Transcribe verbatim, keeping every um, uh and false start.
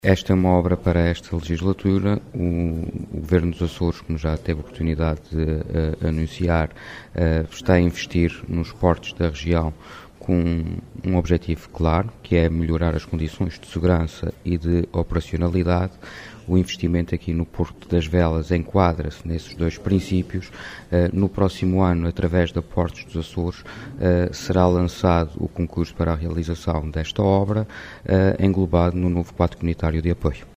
Esta é uma obra para esta legislatura. O Governo dos Açores, como já teve a oportunidade de uh, anunciar, uh, está a investir nos portos da região com um objetivo claro, que é melhorar as condições de segurança e de operacionalidade. O investimento aqui no Porto das Velas enquadra-se nesses dois princípios. Uh, no próximo ano, através da Portos dos Açores, uh, será lançado o concurso para a realização desta obra, uh, englobado no novo quadro comunitário de apoio.